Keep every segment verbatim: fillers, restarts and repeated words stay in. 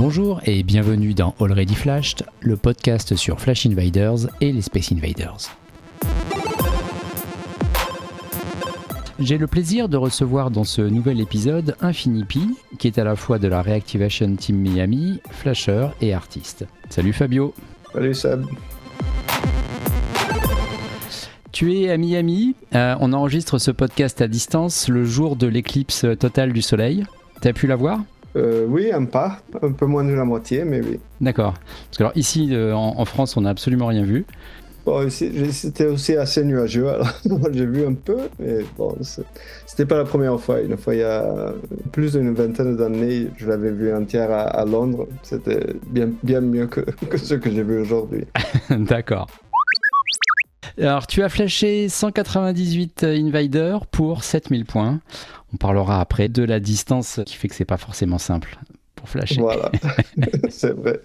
Bonjour et bienvenue dans Already Flashed, le podcast sur Flash Invaders et les Space Invaders. J'ai le plaisir de recevoir dans ce nouvel épisode Infinipi, qui est à la fois de la Reactivation Team Miami, flasher et artiste. Salut Fabio. Salut Seb. Tu es à Miami, euh, on enregistre ce podcast à distance le jour de l'éclipse totale du soleil. T'as pu la voir ? Euh, oui, un pas, un peu moins de la moitié, mais oui. D'accord. Parce que alors ici, euh, en, en France, on n'a absolument rien vu. Bon, ici, c'était aussi assez nuageux, alors j'ai vu un peu, mais bon, c'était pas la première fois. Une fois, il y a plus d'une vingtaine d'années, je l'avais vu entière à, à Londres. C'était bien, bien mieux que, que ce que j'ai vu aujourd'hui. D'accord. Alors, tu as flashé cent quatre-vingt-dix-huit invaders pour sept mille points. On parlera après de la distance qui fait que c'est pas forcément simple pour flasher. Voilà, c'est vrai.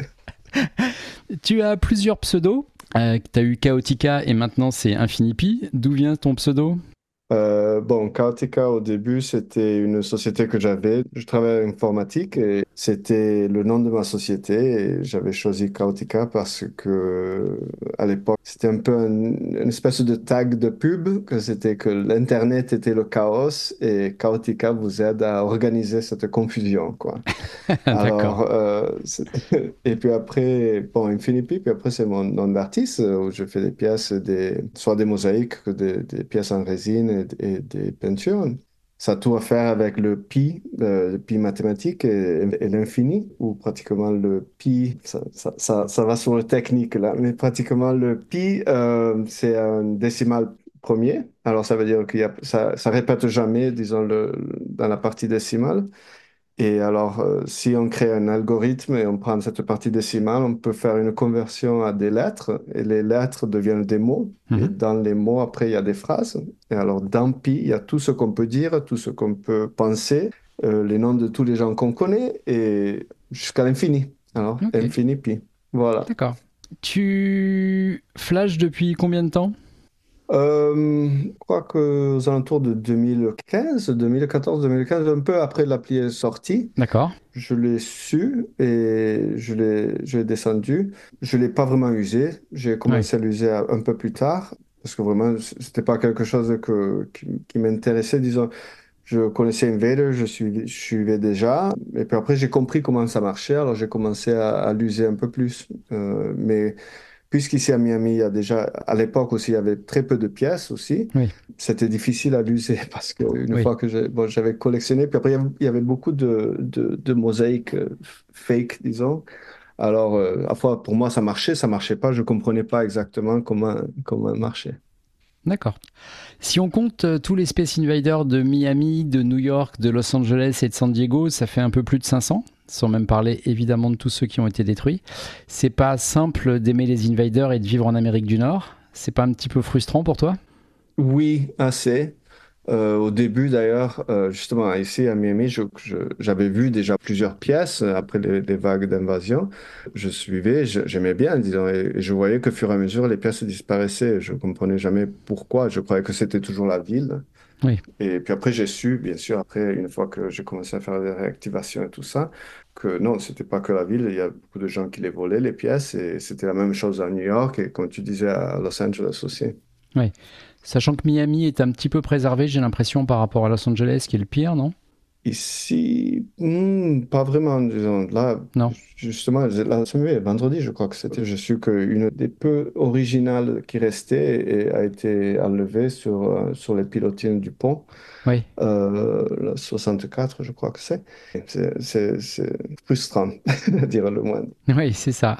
Tu as plusieurs pseudos. Euh, tu as eu Chaotica et maintenant c'est Infinipi. D'où vient ton pseudo ? Euh, bon, Chaotica, au début, c'était une société que j'avais. Je travaillais en informatique et c'était le nom de ma société. Et j'avais choisi Chaotica parce que, à l'époque, c'était un peu un- une espèce de tag de pub, que c'était que l'Internet était le chaos et Chaotica vous aide à organiser cette confusion, quoi. D'accord. Alors, euh, c'est- et puis après, bon, Infinipi, puis après, c'est mon nom d'artiste euh, où je fais des pièces, des, soit des mosaïques que des, des pièces en résine et, et des peintures. Ça a tout à faire avec le pi, euh, le pi mathématique et, et l'infini, ou pratiquement le pi, ça, ça, ça, ça va sur le technique là, mais pratiquement le pi, euh, c'est un décimal premier. Alors, ça veut dire qu'il y a, ça, ça répète jamais, disons, le, dans la partie décimale. Et alors, euh, si on crée un algorithme et on prend cette partie décimale, on peut faire une conversion à des lettres et les lettres deviennent des mots. Et Mhm. dans les mots, après, il y a des phrases. Et alors, dans Pi, il y a tout ce qu'on peut dire, tout ce qu'on peut penser, euh, les noms de tous les gens qu'on connaît et jusqu'à l'infini. Alors, Ok, infini Pi. Voilà. d'accord. Tu flashes depuis combien de temps ? Euh, je crois qu'aux alentours de deux mille quinze, deux mille quatorze, deux mille quinze, un peu après l'appli est sortie. D'accord. Je l'ai su et je l'ai, je l'ai descendu. Je ne l'ai pas vraiment usé. J'ai Oui. commencé à l'user un un peu plus tard parce que vraiment, ce n'était pas quelque chose que, qui, qui m'intéressait. Disons, je connaissais Invader, je suivais, je suivais déjà. Et puis après, j'ai compris comment ça marchait. Alors, j'ai commencé à, à l'user un peu plus. Euh, mais puisqu'ici à Miami, il y a déjà, à l'époque aussi, il y avait très peu de pièces aussi. Oui. C'était difficile à l'user parce qu'une Oui. fois que j'ai- bon, j'avais collectionné, puis après, il y avait, il y avait beaucoup de, de, de mosaïques euh, fake, disons. Alors, euh, à la fois, pour moi, ça marchait, ça marchait pas. Je comprenais pas exactement comment, comment marchait. D'accord. Si on compte euh, tous les Space Invaders de Miami, de New York, de Los Angeles et de San Diego, ça fait un peu plus de cinq cents, sans même parler évidemment de tous ceux qui ont été détruits. C'est pas simple d'aimer les Invaders et de vivre en Amérique du Nord. C'est pas un petit peu frustrant pour toi ? Oui, assez. Euh, au début, d'ailleurs, euh, justement, ici à Miami, je- je- j'avais vu déjà plusieurs pièces euh, après les, les vagues d'invasion. Je suivais, je- j'aimais bien, disons, et, et je voyais que, au fur et à mesure, les pièces disparaissaient. Je comprenais jamais pourquoi. Je croyais que c'était toujours la ville. Oui. Et puis après, j'ai su, bien sûr, après, une fois que j'ai commencé à faire des réactivations et tout ça, que non, c'était pas que la ville. Il y a beaucoup de gens qui les volaient, les pièces, et c'était la même chose à New York et, comme tu disais, à Los Angeles aussi. Oui. Sachant que Miami est un petit peu préservé, j'ai l'impression, par rapport à Los Angeles, qui est le pire, non ? Ici, hmm, pas vraiment, disons. Là, Non. justement, la semaine, vendredi, je crois que c'était, j'ai su qu'une des peu originales qui restait et a été enlevée sur, euh, sur les pilotines du pont, Oui. euh, la soixante-quatre, je crois que c'est. C'est c'est- c'est frustrant, à dire le moins. Oui, c'est ça.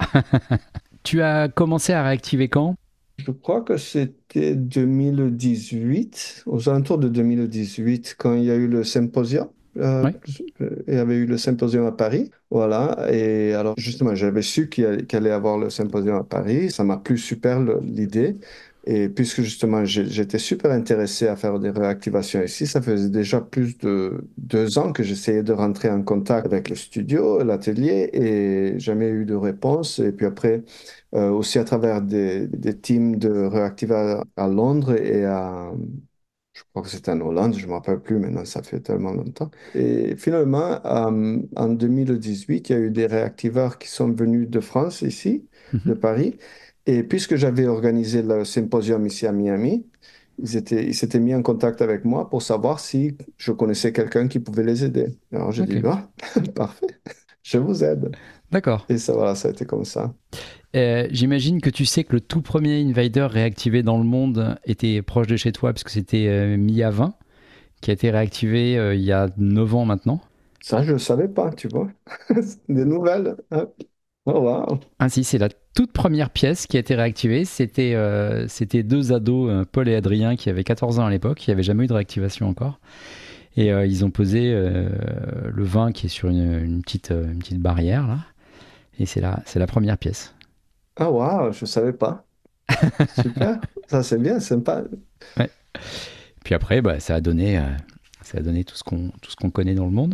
Tu as commencé à réactiver quand ? Je crois que c'était deux mille dix-huit, aux alentours de deux mille dix-huit, quand il y a eu le symposium. Euh, Oui. il y avait eu le symposium à Paris, voilà. Et alors, justement, j'avais su qu'il y allait, qu'il allait avoir le symposium à Paris. Ça m'a plu super le- l'idée. Et puisque justement, j'ai- j'étais super intéressé à faire des réactivations ici, ça faisait déjà plus de deux ans que j'essayais de rentrer en contact avec le studio, l'atelier, et jamais eu de réponse. Et puis après, euh, aussi à travers des, des teams de réactivés à, à Londres et à, Je crois que c'était en Hollande, je ne me rappelle plus maintenant, ça fait tellement longtemps. Et finalement, euh, en deux mille dix-huit, il y a eu des réactiveurs qui sont venus de France, ici, de Mhm. Paris. Et puisque j'avais organisé le symposium ici à Miami, ils étaient, ils s'étaient mis en contact avec moi pour savoir si je connaissais quelqu'un qui pouvait les aider. Alors j'ai dit, Ok, ah, parfait, je vous aide. d'accord. Et ça, voilà, ça a été comme ça. Euh, j'imagine que tu sais que le tout premier Invader réactivé dans le monde était proche de chez toi, puisque c'était euh, Mia vingt, qui a été réactivé euh, il y a neuf ans maintenant. Ça, je ne savais pas, tu vois. Des nouvelles, hein. Oh, wow. Ainsi, c'est la toute première pièce qui a été réactivée. C'était euh, c'était deux ados, euh, Paul et Adrien, qui avaient quatorze ans à l'époque. Il n'y avait jamais eu de réactivation encore. Et euh, ils ont posé euh, le vin qui est sur une, une petite, euh, une petite barrière, là. Et c'est la, c'est la première pièce. Ah, wow, je ne savais pas. Super, ça c'est bien, sympa. Ouais. Puis après, bah, ça a donné, euh, ça a donné tout ce qu'on tout ce qu'on connaît dans le monde.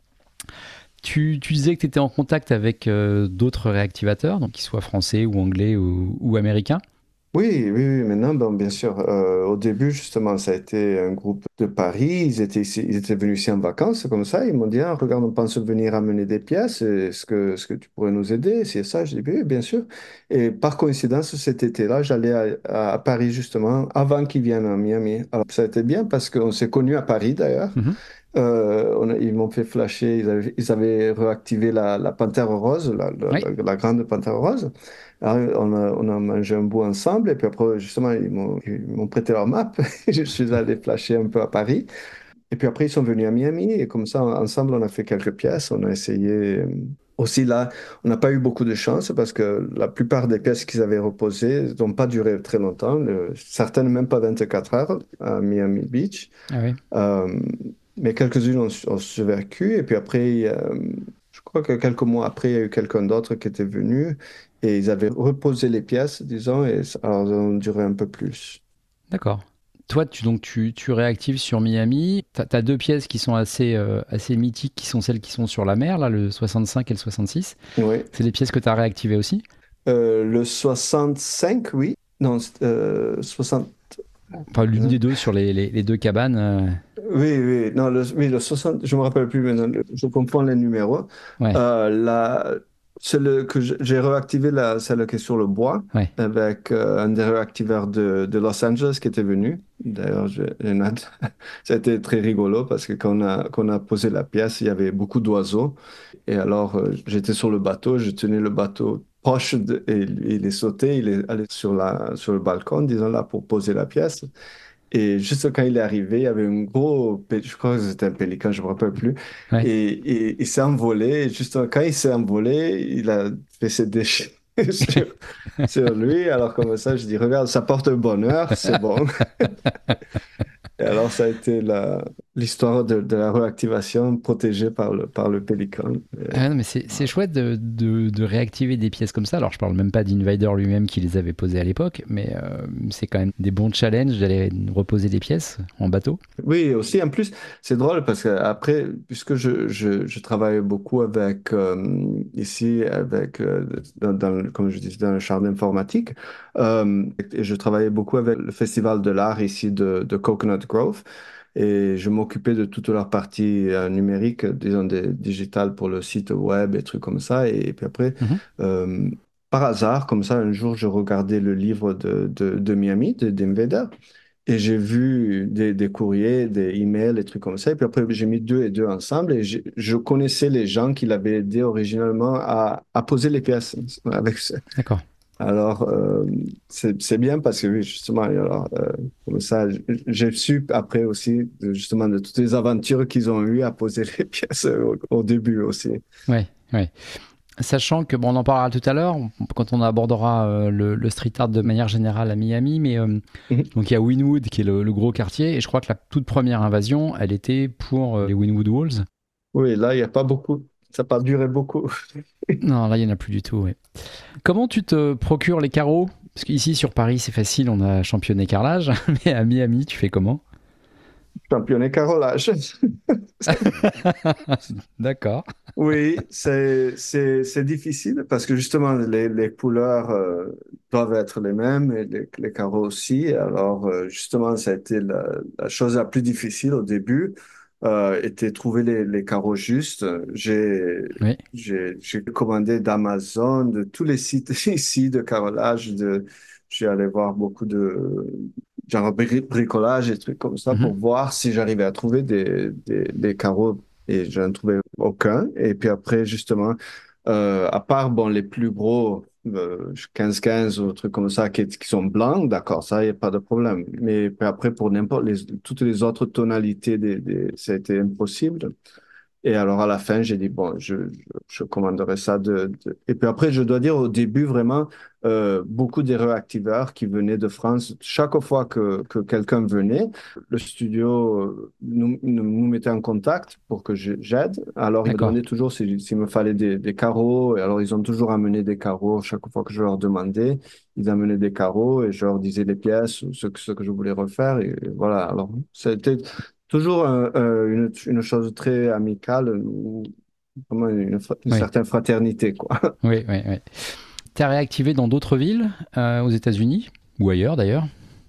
Tu, tu disais que tu étais en contact avec euh, d'autres réactivateurs, donc qu'ils soient français ou anglais ou, ou américains. Oui, oui, oui, maintenant, bon, bien sûr, euh, au début, justement, ça a été un groupe de Paris, ils étaient ici, ils étaient venus ici en vacances, comme ça, ils m'ont dit, ah, regarde, on pense venir amener des pièces, est-ce que, est-ce que tu pourrais nous aider? C'est ça, je dis, oui, bien sûr. Et par coïncidence, cet été-là, j'allais à, à Paris, justement, avant qu'ils viennent à Miami. Alors, ça a été bien parce qu'on s'est connus à Paris, d'ailleurs. Mhm. Euh, on a- ils m'ont fait flasher, ils avaient, ils avaient réactivé la, la panthère rose, la, la- Oui, la- la grande panthère rose. Alors, on a, on a mangé un bout ensemble et puis après, justement, ils m'ont, ils m'ont prêté leur map. Je suis allé flasher un peu à Paris. Et puis après, ils sont venus à Miami et comme ça, ensemble, on a fait quelques pièces. On a essayé. euh, Aussi là, on n'a pas eu beaucoup de chance parce que la plupart des pièces qu'ils avaient reposées n'ont pas duré très longtemps, le- certaines même pas vingt-quatre heures à Miami Beach. ah oui, Euh, mais quelques-unes ont, ont survécu. Et puis après, il y a, euh, je crois que quelques mois après, il y a eu quelqu'un d'autre qui était venu et ils avaient reposé les pièces, disons, et ça- alors, ça a duré un peu plus. d'accord. Toi, tu, donc, tu, tu réactives sur Miami. Tu as deux pièces qui sont assez, euh, assez mythiques, qui sont celles qui sont sur la mer, là, le soixante-cinq et le soixante-six. Oui. C'est les pièces que tu as réactivées aussi. Euh, le soixante-cinq, oui. Non, c'est, euh, soixante. Enfin, l'une euh, des deux sur les, les, les deux cabanes. euh, Oui, oui, non, le, oui, le soixante, je me rappelle plus maintenant, le- je comprends les numéros. Ouais, Euh, la, celle que j- j'ai réactivé, la, celle qui est sur le bois, ouais. avec euh, un des réactiveurs de, de Los Angeles qui était venu. D'ailleurs, je- j'ai une hâte. Ça a été très rigolo parce que quand on a, quand on a posé la pièce, il y avait beaucoup d'oiseaux. Et alors, euh, j'étais sur le bateau, je tenais le bateau proche de, et il est sauté, il est allé sur la, sur le balcon, disons là, pour poser la pièce. Et juste quand il est arrivé, il y avait un gros, pé- je crois que c'était un pélican, je ne me rappelle plus. Ouais. Et, et il s'est envolé. Et juste quand il s'est envolé, il a fait ses déchets sur, sur lui. Alors comme ça, je dis, regarde, ça porte le bonheur, c'est bon. Et alors ça a été la, l'histoire de, de la réactivation protégée par le, par le pélican. Et Ah non, mais c'est c'est chouette de, de, de réactiver des pièces comme ça. Alors, je parle même pas d'Invader lui-même qui les avait posées à l'époque, mais euh, c'est quand même des bons challenges d'aller reposer des pièces en bateau. oui, aussi, en plus, c'est drôle parce que après, puisque je, je, je travaille beaucoup avec, euh, ici, avec, euh, dans, dans le- comme je disais, dans le champ d'informatique, euh, et je travaillais beaucoup avec le Festival de l'art ici de, de Coconut Grove, et je m'occupais de toute leur partie euh, numérique, disons, des, digitale pour le site web et trucs comme ça, et, puis après, Mhm. euh, par hasard, comme ça, un jour, je regardais le livre de, de, de Miami, de d'Invader, et j'ai vu des, des courriers, des emails, des trucs comme ça. Et puis après, j'ai mis deux et deux ensemble. Et j'ai- je connaissais les gens qui l'avaient aidé originalement à, à poser les pièces avec ça. D'accord. Alors, euh, c'est, c'est bien parce que oui, justement, alors, euh, comme ça, j- j'ai su après aussi, de- justement, de toutes les aventures qu'ils ont eues à poser les pièces au, au début aussi. Ouais, ouais. Sachant que, bon, on en parlera tout à l'heure, quand on abordera euh, le, le street art de manière générale à Miami, mais euh, Mhm. donc il y a Wynwood qui est le, le gros quartier, et je crois que la toute première invasion, elle était pour euh, les Wynwood Walls. Oui, là, il n'y a pas beaucoup. Ça n'a pas duré beaucoup. Non, là, il n'y en a plus du tout, ouais. Comment tu te procures les carreaux? Parce qu'ici, sur Paris, c'est facile, on a championné carrelage, mais à Miami, tu fais comment? championné carrelage. D'accord. Oui, c'est, c'est, c'est difficile parce que justement, les, les couleurs euh, doivent être les mêmes et les, les carreaux aussi. Alors, euh, justement, ça a été la, la chose la plus difficile au début, euh, était trouver les, les carreaux justes. J'ai, Oui, j'ai, j'ai commandé d'Amazon, de tous les sites ici de carrelage. De, j'ai allé voir beaucoup de genre bri- bricolage et trucs comme ça mhm, pour voir si j'arrivais à trouver des, des, des carreaux et je n'en trouvais aucun. Et puis après, justement, euh, à part bon, les plus gros, euh, quinze quinze ou trucs comme ça, qui, qui sont blancs, d'accord, ça, il n'y a pas de problème. Mais puis après, pour n'importe les, toutes les autres tonalités, des, des, ça a été impossible. Et alors à la fin, j'ai dit, bon, je, je, je commanderai ça de, de- Et puis après, je dois dire, au début, vraiment, euh, beaucoup des réactiveurs qui venaient de France, chaque fois que, que quelqu'un venait, le studio euh, nous, nous, nous mettait en contact pour que je- j'aide. Alors, ils me d'accord. demandaient toujours si- s'il me fallait des, des carreaux. Et alors, ils ont toujours amené des carreaux chaque fois que je leur demandais. Ils amenaient des carreaux et je leur disais les pièces ou ce, que- ce que je voulais refaire. Et voilà. Alors, c'était toujours un- un- une, une chose très amicale, ou vraiment une, fra- une Oui, certaine fraternité, quoi. oui, oui, oui. T'as réactivé dans d'autres villes, euh, aux États-Unis ou ailleurs d'ailleurs?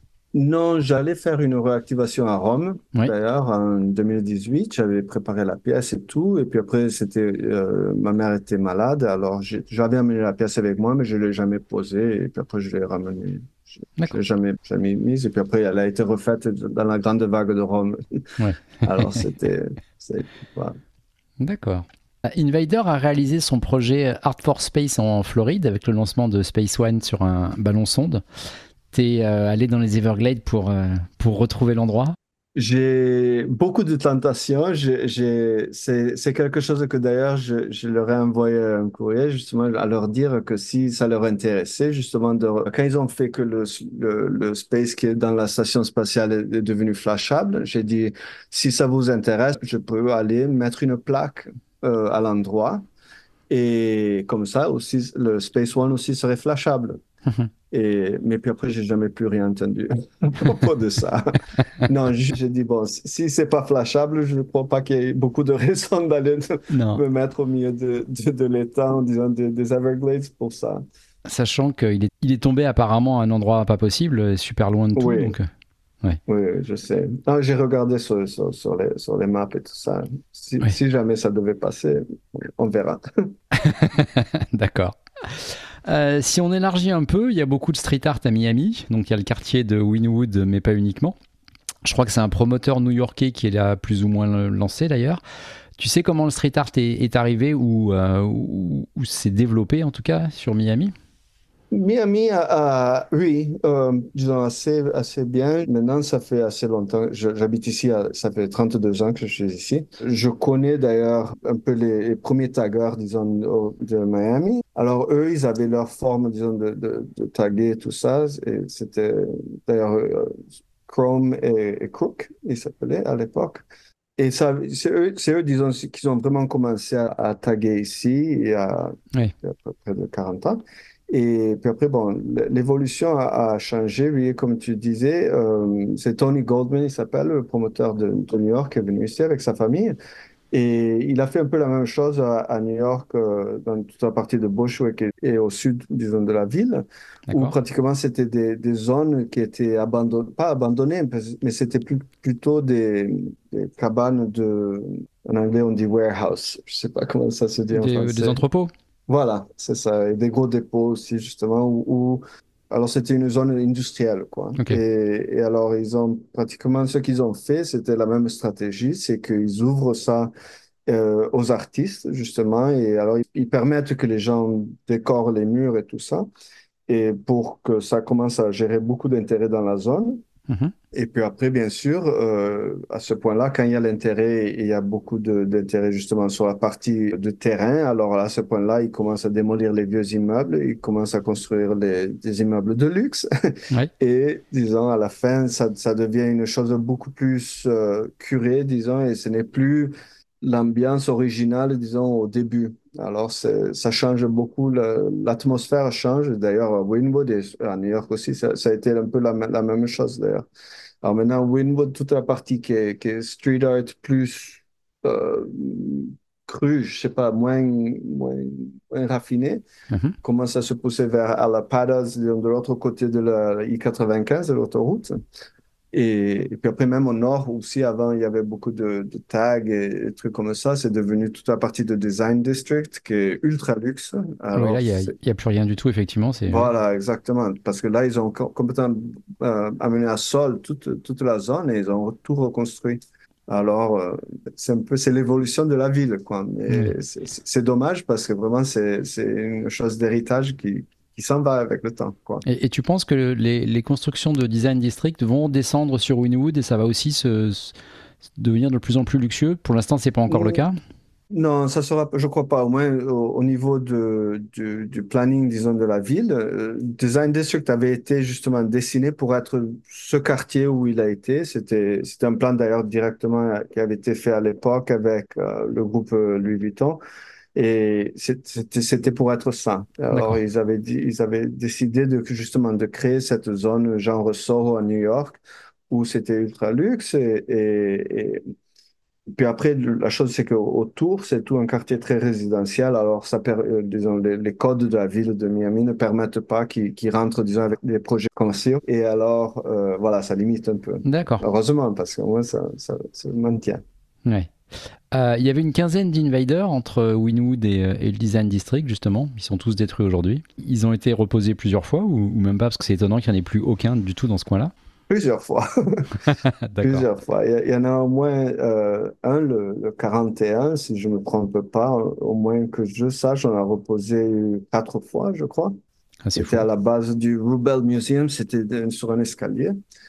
Non, j'allais faire une réactivation à Rome, Oui, d'ailleurs, en deux mille dix-huit. J'avais préparé la pièce et tout. Et puis après, c'était, euh, ma mère était malade. Alors, j'ai- j'avais amené la pièce avec moi, mais je ne l'ai jamais posée. Et puis après, je l'ai ramenée. Je ne l'ai d'accord. jamais, jamais mise. Et puis après, elle a été refaite dans la grande vague de Rome. Ouais, Alors, c'était, c'est, voilà. d'accord. Invader a réalisé son projet Art for Space en Floride avec le lancement de Space One sur un ballon sonde. T'es euh, allé dans les Everglades pour, euh, pour retrouver l'endroit? J'ai beaucoup de tentations. J'ai, j'ai- c'est, c'est quelque chose que d'ailleurs je, je leur ai envoyé un courrier justement à leur dire que si ça leur intéressait justement de, quand ils ont fait que le, le, le space qui est dans la station spatiale est, est devenu flashable, j'ai dit si ça vous intéresse, je peux aller mettre une plaque euh, à l'endroit et comme ça aussi le Space One aussi serait flashable. Et, mais puis après, j'ai jamais plus rien entendu à propos de ça. Non, j- j'ai dit, bon, si si c'est pas flashable, je ne crois pas qu'il y ait beaucoup de raisons d'aller Non, me mettre au milieu de, de, de l'étang, disons, des des Everglades pour ça. sachant qu'il est, il est tombé apparemment à un endroit pas possible, super loin de tout, Oui, donc euh, ouais, oui, oui, je sais. Non, j'ai regardé sur, sur, sur les, sur les maps et tout ça. Si, ouais. si jamais ça devait passer, on verra. D'accord. Euh, si on élargit un peu, il y a beaucoup de street art à Miami, donc il y a le quartier de Wynwood, mais pas uniquement. Je crois que c'est un promoteur new-yorkais qui l'a plus ou moins lancé d'ailleurs. Tu sais comment le street art est, est arrivé ou, euh, ou, ou s'est développé en tout cas sur Miami? Miami a, a- oui, euh, disons assez, assez bien. Maintenant, ça fait assez longtemps. Je- J'habite ici, à- ça fait trente-deux ans que je suis ici. Je connais d'ailleurs un peu les, les premiers taggers, disons, au- de Miami. Alors, eux, ils avaient leur forme, disons, de, de, de taguer tout ça. Et c'était d'ailleurs euh, Chrome et, et Crook, ils s'appelaient à l'époque. Et ça, c'est eux, c'est eux, disons, qui ont vraiment commencé à, à taguer ici il y a, Oui, il y a à peu près de quarante ans. Et puis après, bon, l'évolution a, a changé, oui, comme tu disais. Euh, c'est Tony Goldman, il s'appelle, le promoteur de, de New York, qui est venu ici avec sa famille. Et il a fait un peu la même chose à, à New York, euh, dans toute la partie de Bushwick et, et au sud, disons, de la ville, où d'accord. pratiquement c'était des, des zones qui étaient abandonnées, pas abandonnées, mais c'était plus, plutôt des, des cabanes de, en anglais on dit warehouse, je sais pas comment ça se dit en Des, des français. entrepôts? Voilà, c'est ça. Et des gros dépôts aussi, justement, où, où- alors c'était une zone industrielle, quoi. Ok. Et, et alors, ils ont pratiquement ce qu'ils ont fait, c'était la même stratégie, c'est qu'ils ouvrent ça euh, aux artistes, justement, et alors ils, ils permettent que les gens décorent les murs et tout ça, et pour que ça commence à gérer beaucoup d'intérêt dans la zone. Mhm. Et puis après, bien sûr, euh, à ce point-là, quand il y a l'intérêt, et il y a beaucoup de- d'intérêt justement sur la partie de terrain, alors à ce point-là, ils commencent à démolir les vieux immeubles, ils commencent à construire les, des immeubles de luxe. Ouais. Et disons, à la fin, ça, ça devient une chose beaucoup plus euh, curée, disons, et ce n'est plus l'ambiance originale, disons, au début. Alors, c'est- ça change beaucoup, le- l'atmosphère change. D'ailleurs, à Wynwood et à New York aussi, ça, ça a été un peu la, la même chose, d'ailleurs. Alors maintenant, Winwood, toute la partie qui est, qui est street art plus euh, crue, je sais pas, moins, moins, moins raffinée, Mhm. commence à se pousser vers Alapadas, de, de l'autre côté de la I quatre-vingt-quinze, de l'autoroute. Et, et puis après, même au nord aussi, avant, il y avait beaucoup de, de tags et, et trucs comme ça. C'est devenu toute la partie de Design District qui est ultra luxe. Oui, là, Alors, il n'y a, c'est- il y a plus rien du tout, effectivement. C'est, ouais. voilà, exactement. Parce que là, ils ont co- complètement euh, amené à sol toute, toute la zone et ils ont tout reconstruit. Alors, euh, c'est un peu, c'est l'évolution de la ville, quoi. Ouais. Mais c'est c'est- c'est dommage parce que vraiment, c'est, c'est une chose d'héritage qui, qui s'en va avec le temps, quoi. Et, et tu penses que les, les constructions de Design District vont descendre sur Wynwood et ça va aussi se, se- devenir de plus en plus luxueux? Pour l'instant, c'est pas encore le Mm, cas. non, ça sera, je crois pas, au moins au, au niveau de, du, du planning, disons, de la ville. euh, Design District avait été justement dessiné pour être ce quartier où il a été. C'était, c'était un plan d'ailleurs directement euh, qui avait été fait à l'époque avec euh, le groupe euh, Louis Vuitton. Et c'est- c'était, c'était pour être ça. Alors, D'accord. ils avaient dit, ils avaient décidé de, justement de créer cette zone genre Soho à New York où c'était ultra luxe et, et, puis après, la chose, c'est qu'autour, c'est tout un quartier très résidentiel. Alors, ça, per- euh, disons, les, les codes de la ville de Miami ne permettent pas qu'ils qu'ils rentrent, disons, avec des projets commerciaux. Et alors, euh, voilà, ça limite un peu. D'accord. Heureusement, parce qu'au moins, ça, ça, ça maintient. Ouais. Euh, Il y avait une quinzaine d'invaders entre Wynwood et, euh, et le Design District, justement. Ils sont tous détruits aujourd'hui. Ils ont été reposés plusieurs fois, ou, ou même pas, parce que c'est étonnant qu'il n'y en ait plus aucun du tout dans ce coin-là. Plusieurs fois. D'accord. Plusieurs fois. Il y, a- il y en a au moins euh, un, le, le quarante et un, si je ne me trompe pas. Au moins que je sache, on a reposé quatre fois, je crois. Ah, c'est C'était fou. à la base du Rubel Museum, c'était de- sur un escalier.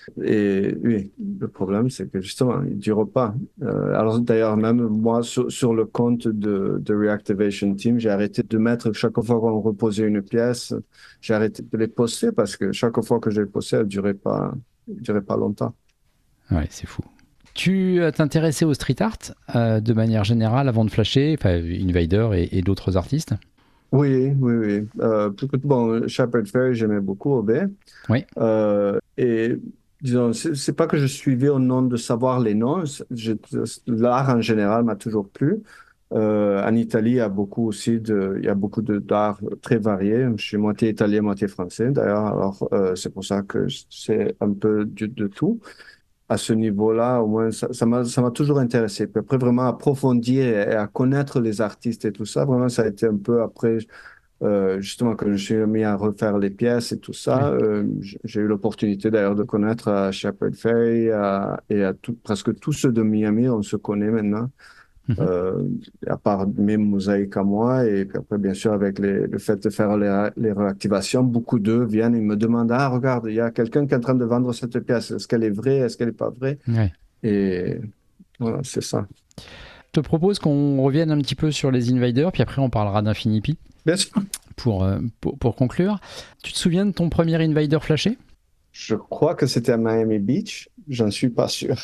Et oui, le problème, c'est que justement, il ne dure pas. Euh, alors d'ailleurs, même moi, sur, sur le compte de, de Reactivation Team, j'ai arrêté de mettre, chaque fois qu'on reposait une pièce, j'ai arrêté de les poster parce que chaque fois que je les postais, elles ne duraient pas, elles duraient pas longtemps. Ouais, c'est fou. Tu euh, t'intéressais au street art euh, de manière générale avant de flasher, enfin Invader et, et d'autres artistes? Oui, oui, oui. Euh, beaucoup de- bon, Shepard Fairey, j'aimais beaucoup, Obey. Oui. Euh, et disons, c'est c'est pas que je suivais au nom de savoir les noms. Je- L'art en général m'a toujours plu. Euh, en Italie, il y a beaucoup aussi de, il y a beaucoup de d'art très varié. Je suis moitié italien, moitié français d'ailleurs. Alors, euh, c'est pour ça que c'est un peu de, de tout. À ce niveau-là, au moins, ça, ça m'a, ça m'a toujours intéressé. Puis après, vraiment approfondir et, et à connaître les artistes et tout ça, vraiment, ça a été un peu après. Euh, justement, quand je suis mis à refaire les pièces et tout ça, Oui. euh, j- j'ai eu l'opportunité d'ailleurs de connaître à Shepard Fairey à- et à tout, presque tous ceux de Miami, on se connaît maintenant, Mhm. euh, à part mes mosaïques à moi. Et puis après, bien sûr, avec les- le fait de faire les, les réactivations, beaucoup d'eux viennent et me demandent, ah, regarde, il y a quelqu'un qui est en train de vendre cette pièce. Est-ce qu'elle est vraie? Est-ce qu'elle n'est pas vraie? Ouais. Et voilà, c'est ça. Je te propose qu'on revienne un petit peu sur les Invaders, puis après on parlera d'Infinipi Bien sûr. pour, euh, pour, pour conclure. Tu te souviens de ton premier Invader flashé? Je crois que c'était à Miami Beach. J'en suis pas sûr.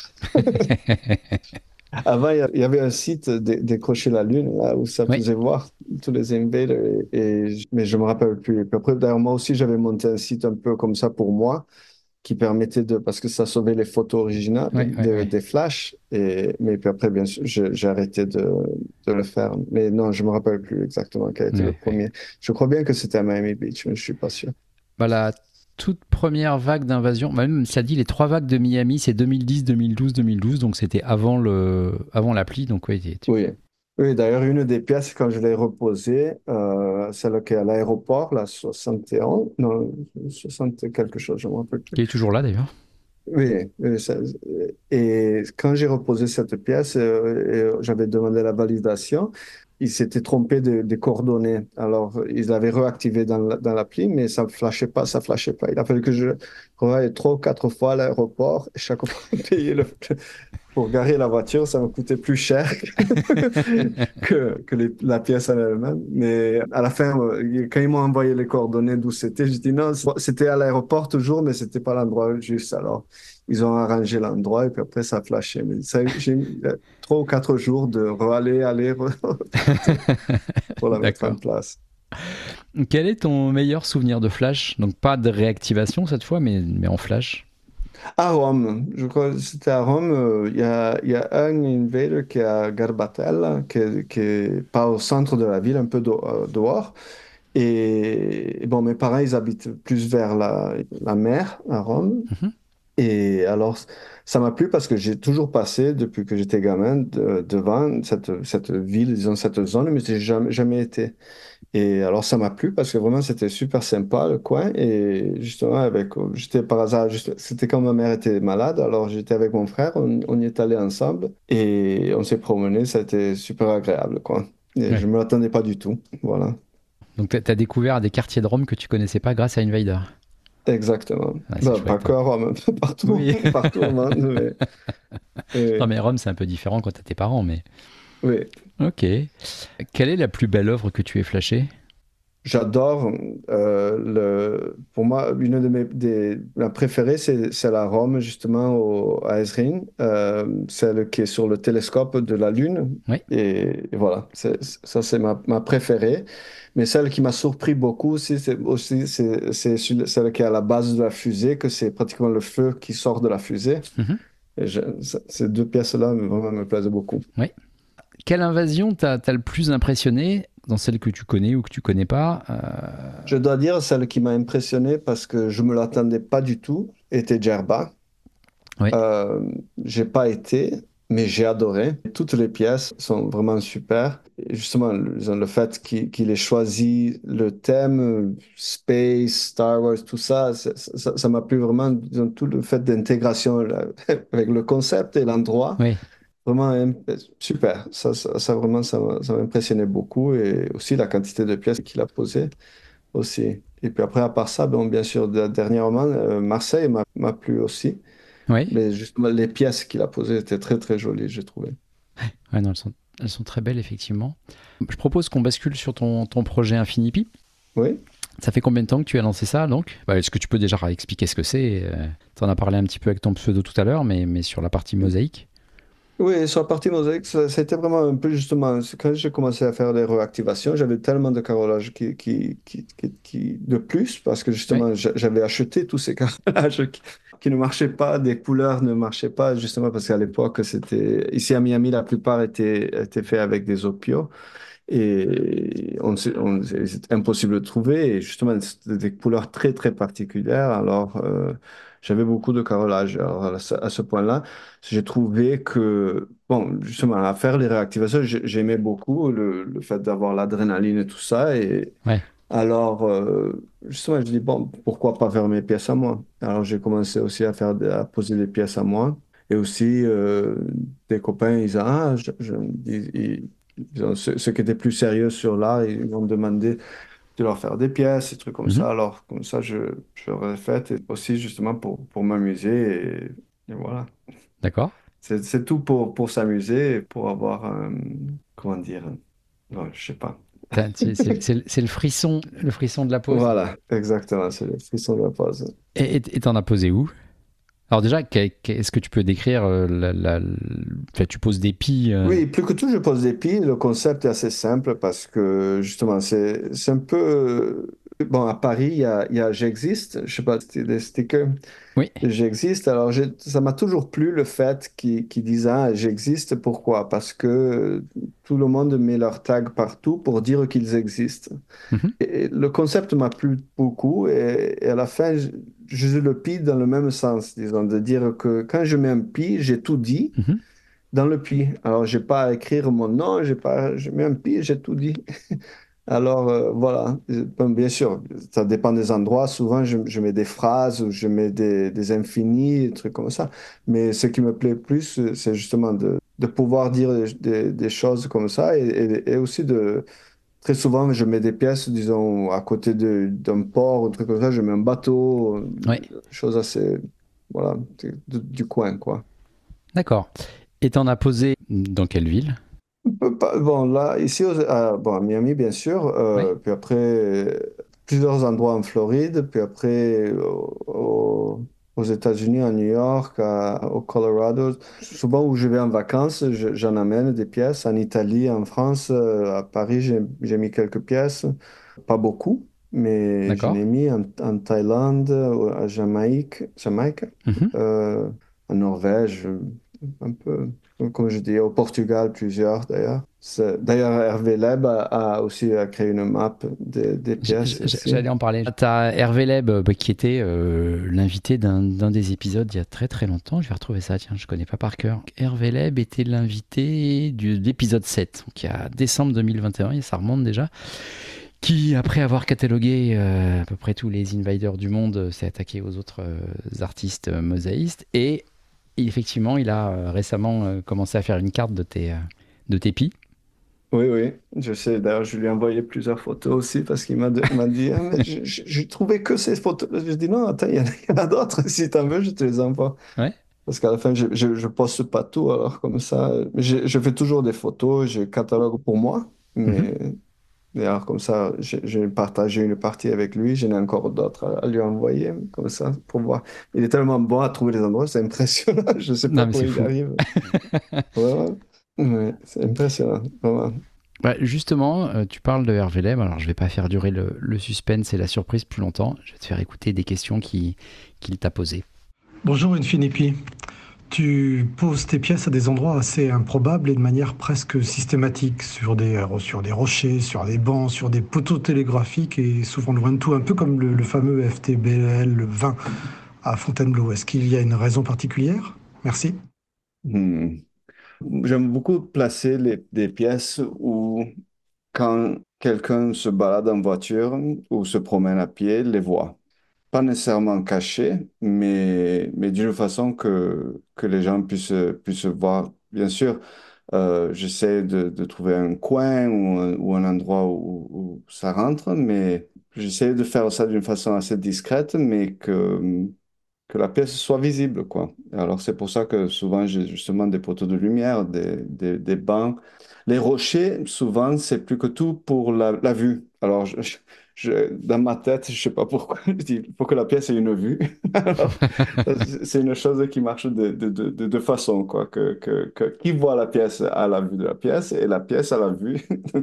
Avant, il y a- il y avait un site dé- décroché la Lune, là, où ça Oui. faisait voir tous les invaders, et, et- mais je me rappelle plus. Et puis après, d'ailleurs, moi aussi, j'avais monté un site un peu comme ça pour moi, qui permettait de, parce que ça sauvait les photos originales Oui, oui, de- oui. des flashs, et, mais puis après, bien sûr, je- j'ai arrêté de, de le faire. Mais non, je me rappelle plus exactement quel était le Ouais, ouais. premier. Je crois bien que c'était à Miami Beach, mais je suis pas sûr. Bah, la toute première vague d'invasion, bah, même ça dit les trois vagues de Miami, c'est deux mille dix, deux mille douze, deux mille douze, donc c'était avant le, avant l'appli, donc oui, tu- Oui. Oui, d'ailleurs, une des pièces, quand je l'ai reposée, euh, celle qui est à l'aéroport, la soixante et onze, non, soixante quelque chose, je ne me rappelle plus. qui est toujours là d'ailleurs. Oui, oui, ça- et quand j'ai reposé cette pièce, euh, et j'avais demandé la validation, ils s'étaient trompés de, des coordonnées. Alors, ils l'avaient réactivé dans la- dans l'appli, mais ça ne flashait pas, ça flashait pas. Il a fallu que je revoie trois ou quatre fois à l'aéroport, et chaque fois payer le, pour garer la voiture, ça me coûtait plus cher que, que les- la pièce en elle-même. Mais à la fin, euh, quand ils m'ont envoyé les coordonnées d'où c'était, je dis non, c'était à l'aéroport toujours, mais c'était pas l'endroit juste. Alors, ils ont arrangé l'endroit et puis après, ça a flashé. Mais ça, j'ai mis euh, trois ou quatre jours de re-aller, aller, re- pour la mettre en D'accord. place. Quel est ton meilleur souvenir de Flash? Donc pas de réactivation cette fois, mais, mais en Flash. À Rome, je crois que c'était à Rome, euh, il y a, il y a un invader qui est à Garbatella, qui est, qui est pas au centre de la ville, un peu do- euh, dehors. Et, et bon, mes parents, ils habitent plus vers la, la mer, à Rome. Mhm. Et alors, ça m'a plu parce que j'ai toujours passé, depuis que j'étais gamin, de- devant cette, cette ville, disons, cette zone, mais j'ai jamais, jamais été. Et alors, ça m'a plu parce que vraiment, c'était super sympa, le coin. Et justement, avec, j'étais par hasard, juste- c'était quand ma mère était malade. Alors, j'étais avec mon frère, on, on y est allé ensemble et on s'est promené. Ça a été super agréable, quoi. Et je Ouais. me l'attendais pas du tout. Voilà. Donc tu as découvert des quartiers de Rome que tu connaissais pas grâce à Invader. Exactement. Ah, c'est Bah, pas chouette. que à Rome, partout, Oui. partout au monde. Mais, Non, oui, mais Rome, c'est un peu différent quand t'as tes parents, mais. oui. Ok. Quelle est la plus belle œuvre que tu aies flashée? J'adore euh, le. Pour moi, une de mes des, la préférée, c'est c'est la Rome justement au, à Esrin, euh, celle qui est sur le télescope de la Lune. Oui. Et, et voilà, c'est- ça c'est ma, ma préférée. Mais celle qui m'a surpris beaucoup aussi, c'est aussi c'est c'est celui- celle qui est à la base de la fusée, que c'est pratiquement le feu qui sort de la fusée. Mhm. Et je- ça- ces deux pièces-là vraiment me plaisent beaucoup. Oui. Quelle invasion t'a t'a le plus impressionné dans celle que tu connais ou que tu connais pas? Euh, Je dois dire, celle qui m'a impressionné parce que je me l'attendais pas du tout était Djerba. Oui. Euh, j'ai pas été, mais j'ai adoré. Toutes les pièces sont vraiment super. Et justement, le, le fait qu'il qu'il ait choisi le thème euh, Space, Star Wars, tout ça, c'est- ça ça m'a plu vraiment. Disons, tout le fait d'intégration là, avec le concept et l'endroit, Oui. vraiment im- super. Ça, ça, ça, vraiment, ça m'a ça m'a impressionné beaucoup. Et aussi la quantité de pièces qu'il a posées aussi. Et puis après, à part ça, bon, bien sûr, de- dernièrement, euh, Marseille m'a m'a plu aussi. Oui. Mais justement, les pièces qu'il a posées étaient très, très jolies, j'ai trouvé. Ouais, non, elles sont, elles sont très belles, effectivement. Je propose qu'on bascule sur ton, ton projet Infinipi. Oui? Ça fait combien de temps que tu as lancé ça, donc? Bah, est-ce que tu peux déjà expliquer ce que c'est? Tu en as parlé un petit peu avec ton pseudo tout à l'heure, mais, mais sur la partie mosaïque. Oui, sur la partie mosaïque, ça, ça a été vraiment un peu justement, c'est quand j'ai commencé à faire les réactivations, j'avais tellement de carrelages qui, qui, qui, qui, qui- de plus, parce que Oui. justement, j'a- j'avais acheté tous ces carrelages qui, qui ne marchaient pas, des couleurs ne marchaient pas, justement parce qu'à l'époque, c'était, ici à Miami, la plupart étaient, étaient faits avec des opios. Et on, sait- on- c'est impossible de trouver. Et justement, c'était des couleurs très, très particulières. Alors, euh, j'avais beaucoup de carrelage. Alors, à ce, à ce point-là, j'ai trouvé que, bon, justement, à faire les réactivations, j'ai- j'aimais beaucoup le, le fait d'avoir l'adrénaline et tout ça. Et Ouais. alors, euh, justement, je dis, bon, pourquoi pas faire mes pièces à moi? Alors, j'ai commencé aussi à faire, des- à poser des pièces à moi. Et aussi, euh, des copains, ils, ah, je, je- ils- ils- ils ont- ceux, ceux qui étaient plus sérieux sur l'art, ils m'ont demandé de leur faire des pièces, des trucs comme Mhm. ça. Alors, comme ça, je, je leur ai fait, et aussi justement pour, pour m'amuser. Et, et voilà. D'accord. C'est, c'est tout pour, pour s'amuser et pour avoir un, comment dire, ouais, je sais pas. T'as- C'est c'est- c'est le c'est le frisson, le frisson de la pose. Voilà, exactement, c'est le frisson de la pause. Et et- et t'en as posé où? Alors déjà, qu'est- qu'est- est-ce que tu peux décrire euh, la, la- la- enfin, tu poses des pieds. euh, Oui, plus que tout, je pose des piles. Le concept est assez simple parce que justement, c'est c'est un peu. Bon, à Paris, il y a, il y a J'existe, je sais pas, c'était des stickers. Oui. J'existe. Alors, j'ai- ça m'a toujours plu le fait qu'ils qu'ils disent ah, j'existe. Pourquoi? Parce que tout le monde met leur tag partout pour dire qu'ils existent. Mhm. Et le concept m'a plu beaucoup et, et à la fin, je, je le plie dans le même sens, disons, de dire que quand je mets un pi, j'ai tout dit Mhm. dans le pi. Alors, j'ai pas à écrire mon nom, j'ai pas, je mets un pi, j'ai tout dit. Alors, euh, voilà. Bon, bien sûr, ça dépend des endroits. Souvent, je, je mets des phrases ou je mets des, des infinis, des trucs comme ça. Mais ce qui me plaît plus, c'est justement de, de pouvoir dire des, des- des choses comme ça et, et- et aussi de. Très souvent, je mets des pièces, disons, à côté de- d'un port ou un truc comme ça. Je mets un bateau, euh, Ouais. chose assez. Voilà, du du coin, quoi. D'accord. Et t'en as posé dans quelle ville? Peu- pas- Bon, là, ici, aux- à, bon, à Miami, bien sûr, Oui. euh, puis après, euh, plusieurs endroits en Floride, puis après, au- au- aux États-Unis, à New York, à- au Colorado. Souvent où je vais en vacances, je- j'en amène des pièces. En Italie, en France, euh, à Paris, j'ai j'ai mis quelques pièces, pas beaucoup. mais je D'accord. n'ai mis en, en Thaïlande, à Jamaïque, Jamaïque, Mhm. euh, en Norvège, un peu, comme je dis, au Portugal, plusieurs d'ailleurs. C'est- D'ailleurs, Hervé Leb a, a aussi a créé une map des, des J- j- pièces aussi. J'allais en parler. Tu as Hervé Leb, euh, bah, qui était euh, l'invité d'un d'un des épisodes il y a très très longtemps. Je vais retrouver ça, tiens, je connais pas par cœur. Hervé Leb était l'invité du- de l'épisode sept, donc il y a décembre deux mille vingt et un, et ça remonte déjà. Qui, après avoir catalogué euh, à peu près tous les invaders du monde, euh, s'est attaqué aux autres euh, artistes euh, mosaïstes. Et, et effectivement, il a euh, récemment euh, commencé à faire une carte de tes, euh, de tes pis. Oui, oui, je sais. D'ailleurs, je lui ai envoyé plusieurs photos aussi parce qu'il m'a de- m'a dit, ah, mais je, je, je trouvais que ces photos. Je dis, non, attends, il y en a, il y en a d'autres. Si tu en veux, je te les envoie. Ouais. Parce qu'à la fin, je, je, je poste pas tout, alors comme ça. Je, je fais toujours des photos, je catalogue pour moi. Mhm. Mais et alors comme ça, j'ai j'ai partagé une partie avec lui. J'en ai encore d'autres à, à lui envoyer, comme ça, pour voir. Il est tellement bon à trouver les endroits, c'est impressionnant. Je sais pas Non, mais comment c'est il y fou. arrive. Vraiment. Ouais, c'est impressionnant, vraiment. Bah, justement, euh, tu parles de Hervé Leb. Alors, je vais pas faire durer le, le suspense et la surprise plus longtemps. Je vais te faire écouter des questions qui- qu'il t'a posées. Bonjour Infinipi. Tu poses tes pièces à des endroits assez improbables et de manière presque systématique, sur des, euh, sur des rochers, sur des bancs, sur des poteaux télégraphiques et souvent loin de tout, un peu comme le, le fameux F T B L vingt à Fontainebleau. Est-ce qu'il y a une raison particulière? Merci. Hmm. J'aime beaucoup placer les, des pièces où, quand quelqu'un se balade en voiture ou se promène à pied, les voit. Pas nécessairement cachées, mais, mais d'une façon que, que les gens puissent, puissent voir. Bien sûr, euh, j'essaie de, de trouver un coin ou un, ou un endroit où, où ça rentre, mais j'essaie de faire ça d'une façon assez discrète, mais que, que la pièce soit visible, quoi. Alors, c'est pour ça que souvent, j'ai justement des poteaux de lumière, des, des, des bancs. Les rochers, souvent, c'est plus que tout pour la, la vue. Alors, je, je- je- dans ma tête, je sais pas pourquoi, je dis, il faut que la pièce ait une vue. Alors, c'est une chose qui marche de, de, de, de deux façons, quoi. Que, que, que qui voit la pièce a la vue de la pièce et la pièce a la vue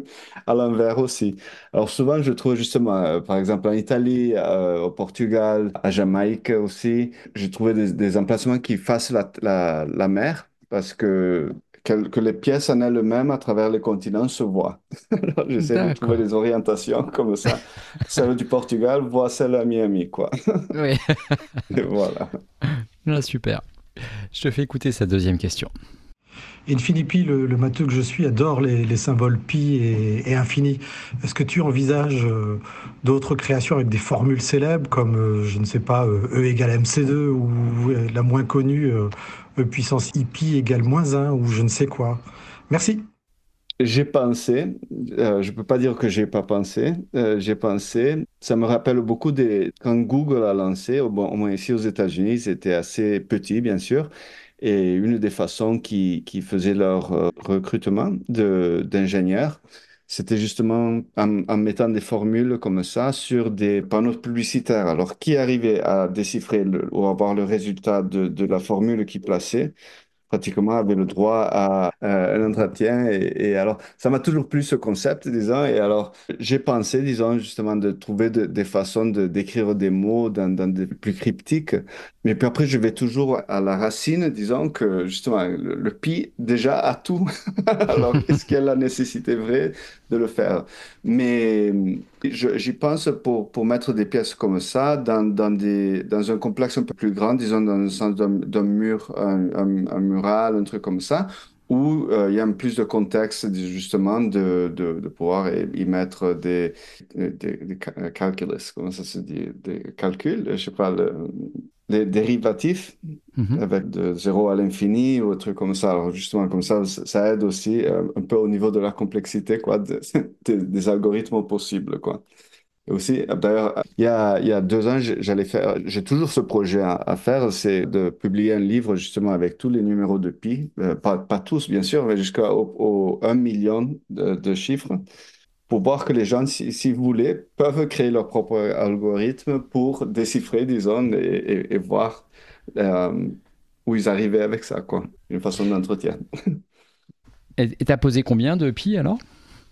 à l'envers aussi. Alors souvent, je trouve justement, euh, par exemple en Italie, euh, au Portugal, à Jamaïque aussi, j'ai trouvé des, des emplacements qui fassent la, la, la mer parce que, que, que les pièces en elles-mêmes à travers les continents se voient. Alors j'essaie de trouver D'accord. des orientations comme ça. Celle du Portugal voit celle à Miami, quoi. Oui. Et voilà. Ah, super. Je te fais écouter sa deuxième question. Infinipi, le, le matheux que je suis, adore les, les symboles pi et, et infini. Est-ce que tu envisages euh, d'autres créations avec des formules célèbres comme, euh, je ne sais pas, euh, E égale M C deux ou euh, la moins connue, euh, E puissance I pi égale moins un ou je ne sais quoi? Merci. J'ai pensé, euh, je peux pas dire que j'ai pas pensé, euh, j'ai pensé, ça me rappelle beaucoup des, quand Google a lancé, au, bon, au moins ici aux États-Unis, c'était assez petit, bien sûr, et une des façons qui, qui faisaient leur euh, recrutement de, d'ingénieurs, c'était justement en, en mettant des formules comme ça sur des panneaux publicitaires. Alors, qui arrivait à déchiffrer le- ou avoir le résultat de, de la formule qu'il plaçait? Pratiquement avait le droit à euh, un entretien. Et, et alors, ça m'a toujours plu ce concept, disons. Et alors, j'ai pensé, disons, justement, de trouver de- des façons de d'écrire des mots dans, dans des plus cryptiques. Mais puis après, je vais toujours à la racine, disons que justement, le, le pi déjà a tout. Alors, est-ce qu'il y a la nécessité vraie de le faire? Mais je- j'y pense pour, pour mettre des pièces comme ça dans, dans, des, dans un complexe un peu plus grand, disons dans le sens d'un d'un mur, un, un- un mural, un truc comme ça, où euh, il y a un plus de contexte justement de, de, de pouvoir y y mettre des, des, des ca- calculus, comment ça se dit, des calculs, je sais pas, le- les dérivatifs Mhm. avec de zéro à l'infini ou un truc comme ça. Alors justement, comme ça, ça ça aide aussi euh, un peu au niveau de la complexité quoi, de- de- des algorithmes possibles, quoi. Et aussi, euh, d'ailleurs, il y a, il y a deux ans, j'ai- j'allais faire, j'ai toujours ce projet à, à faire, c'est de publier un livre justement avec tous les numéros de pi, euh, pas, pas tous bien sûr, mais jusqu'au au un million de, de chiffres, pour voir que les gens, si, si vous voulez, peuvent créer leur propre algorithme pour déchiffrer, disons, et, et- et voir euh, où ils arrivaient avec ça, quoi. Une façon d'entretien. Et et t'as posé combien de pi alors?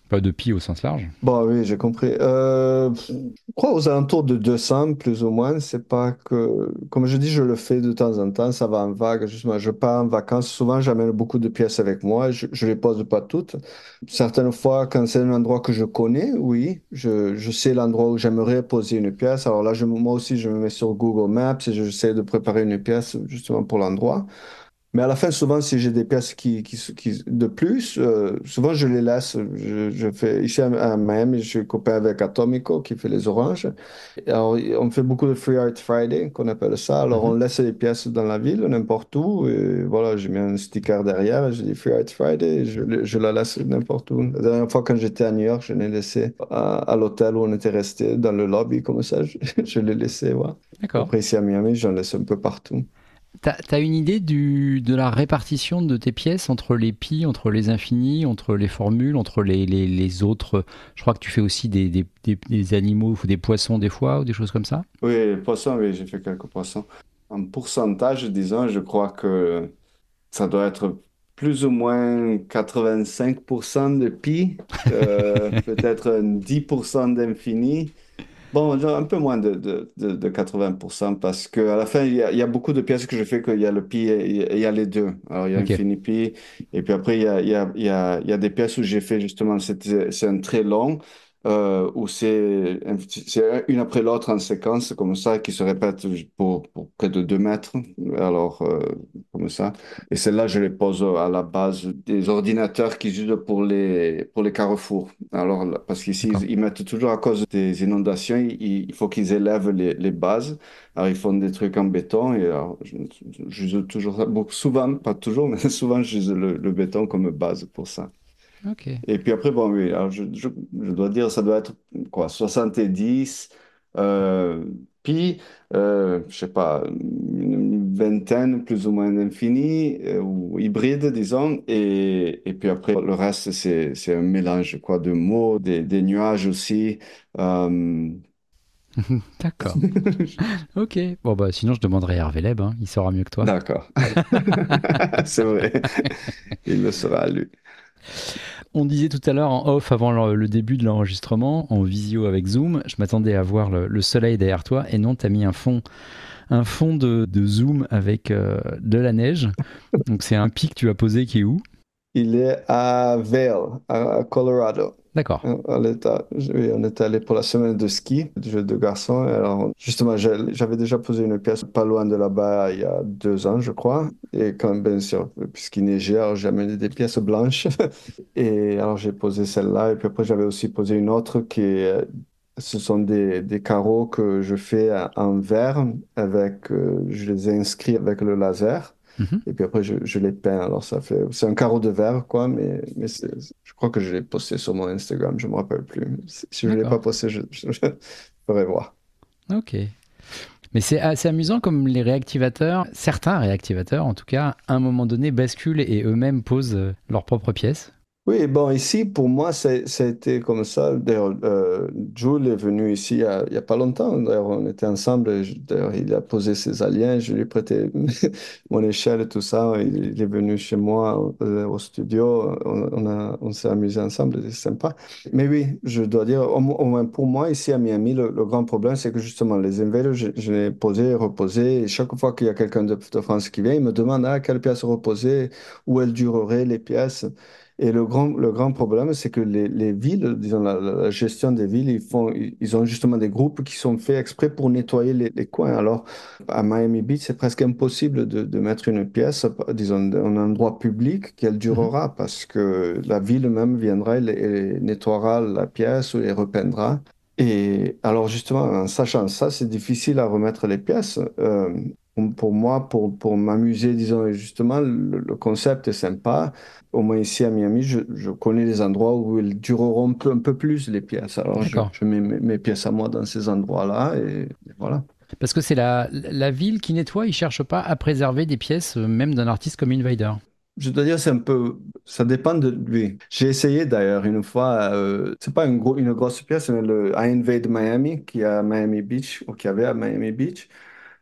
Pas de pis au sens large. Bon, oui, j'ai compris. Euh, je crois aux alentours de deux cents, plus ou moins. C'est pas que, comme je dis, je le fais de temps en temps. Ça va en vague. Justement, je pars en vacances. Souvent, j'amène beaucoup de pièces avec moi. Je, je les pose pas toutes. Certaines fois, quand c'est un endroit que je connais, oui, je, je sais l'endroit où j'aimerais poser une pièce. Alors là, je, moi aussi, je me mets sur Google Maps et j'essaie de préparer une pièce justement pour l'endroit. Mais à la fin, souvent, si j'ai des pièces qui, qui, qui- de plus, euh, souvent je les laisse. Je, je fais, ici à, à Miami, je suis copain avec Atomico qui fait les oranges. Et alors, on fait beaucoup de Free Art Friday, qu'on appelle ça. Alors, on Mhm. laisse les pièces dans la ville, n'importe où. Et voilà, j'ai mis un sticker derrière. Je dis Free Art Friday. Et je, le- je la laisse n'importe où. La dernière fois, quand j'étais à New York, je l'ai laissé à, à l'hôtel où on était resté, dans le lobby, comme ça. Je, je l'ai laissé, ouais. D'accord. Après, ici à Miami, j'en laisse un peu partout. T'as, t'as une idée du, de la répartition de tes pièces entre les pi, entre les infinis, entre les formules, entre les, les, les autres. Je crois que tu fais aussi des, des, des- des animaux ou des poissons des fois ou des choses comme ça. Oui, poisson, oui, j'ai fait quelques poissons. En pourcentage, disons, je crois que ça doit être plus ou moins quatre-vingt-cinq pour cent de pi, euh, peut-être un dix pour cent d'infini. Bon, genre un peu moins de, de, de, de quatre-vingts pour cent parce qu'à la fin, il y a, il y a beaucoup de pièces que je fais qu'il y a le pi et il y a les deux. Alors, il y a Ok, infini pi et puis après, il y a, il y a, il y a, il y a des pièces où j'ai fait justement, c'est c'est un très long euh, où c'est c'est une après l'autre en séquence comme ça qui se répète pour, pour près de deux mètres. Alors, euh, comme ça. Et celles-là, je les pose à la base des ordinateurs qu'ils utilisent pour les, pour les carrefours. Alors, là, parce qu'ici, d'accord. ils, ils mettent toujours à cause des inondations, il, il faut qu'ils élèvent les, les bases. Alors, ils font des trucs en béton et alors, je- je- j'use toujours ça. Bon, souvent, pas toujours, mais souvent, j'use le, le béton comme base pour ça. Ok. Et puis après, bon, oui, alors je, je, je dois dire, ça doit être quoi, soixante-dix, euh, puis, euh, je sais pas, une vingtaine plus ou moins d'infini, euh, ou hybride, disons, et, et puis après, le reste, c'est, c'est un mélange, quoi, de mots, des, des nuages aussi. Euh, D'accord. Ok. Bon, bah, sinon, je demanderai à Hervé Leb, hein, il saura mieux que toi. D'accord. C'est vrai. Il le sera, lui. On disait tout à l'heure en off avant le, le début de l'enregistrement, en visio avec Zoom, je m'attendais à voir le, le soleil derrière toi et non, t'as mis un fond, un fond de, de Zoom avec euh, de la neige. Donc c'est un pic que tu as posé qui est où? Il est à Vail, à à Colorado. D'accord. Euh, On est, à- oui, on est allé pour la semaine de ski, du jeu de garçons. Alors, justement, j'ai- j'avais déjà posé une pièce pas loin de là-bas il y a deux ans, je crois. Et quand, bien sûr, puisqu'il neigeait, alors j'ai amené des pièces blanches. Et alors, j'ai posé celle-là. Et puis après, j'avais aussi posé une autre qui est, euh, ce sont des, des carreaux que je fais en verre avec, euh, je les ai inscrits avec le laser. Mhm. Et puis après, je, je les peins. Alors, ça fait, c'est un carreau de verre, quoi, mais, mais c'est- je crois que je l'ai posté sur mon Instagram, je me rappelle plus. Si si je ne l'ai pas D'accord. posté, je, je, je ferai voir. Ok. Mais c'est assez amusant comme les réactivateurs, certains réactivateurs en tout cas, à un moment donné basculent et eux-mêmes posent euh, leurs propres pièces. Oui, bon, ici, pour moi, ça, ça a été comme ça. D'ailleurs, euh, Jules est venu ici il y a, il y a pas longtemps. D'ailleurs, on était ensemble. et je- D'ailleurs, il a posé ses aliens. Je lui ai prêté mon échelle et tout ça. Il, il est venu chez moi euh, au studio. On, on a, on s'est amusé ensemble. C'est sympa. Mais oui, je dois dire, au, mo- au moins pour moi, ici à Miami, le, le grand problème, c'est que justement, les invaders, je, je les ai posés, reposés. Et chaque fois qu'il y a quelqu'un de, de France qui vient, il me demande à quelle pièce reposer, où elles dureraient les pièces. Et le grand, le grand problème, c'est que les, les villes, disons, la, la- la gestion des villes, ils font, ils ils ont justement des groupes qui sont faits exprès pour nettoyer les, les coins. Alors, à Miami Beach, c'est presque impossible de, de mettre une pièce, disons, un endroit public qu'elle Mhm. durera parce que la ville même viendra et, et nettoiera la pièce ou les repeindra. Et alors, justement, en sachant ça, c'est difficile à remettre les pièces. Euh, pour pour moi, pour, pour m'amuser, disons, et justement, le, le concept est sympa. Au moins ici à Miami, je, je connais les endroits où ils dureront un peu, un peu plus les pièces. Alors je, D'accord. je mets mes, mes pièces à moi dans ces endroits-là et, et voilà. Parce que c'est la, la ville qui nettoie, ils cherchent pas à préserver des pièces, euh, même d'un artiste comme Invader. Je dois dire, c'est un peu, ça dépend de lui. J'ai essayé d'ailleurs une fois, euh, c'est pas une, gros, une grosse pièce, mais le I Invade Miami, qui est à Miami Beach, ou qui avait à Miami Beach.